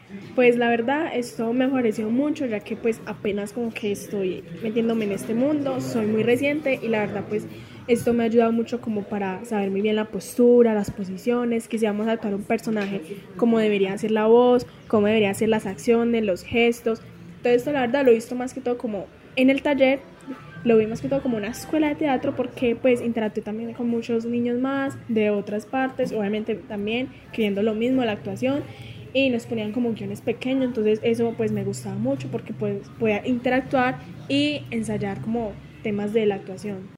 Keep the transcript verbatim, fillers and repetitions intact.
Pues la verdad esto me pareció mucho ya que pues apenas como que estoy metiéndome en este mundo, soy muy reciente y la verdad pues esto me ha ayudado mucho como para saber muy bien la postura, las posiciones, que si vamos a actuar un personaje, cómo debería ser la voz, cómo deberían ser las acciones, los gestos. Todo esto la verdad lo he visto más que todo como en el taller, lo vi más que todo como una escuela de teatro porque pues interactué también con muchos niños más de otras partes, obviamente también queriendo lo mismo, la actuación, y nos ponían como guiones pequeños, entonces eso pues me gustaba mucho porque pues podía interactuar y ensayar como temas de la actuación.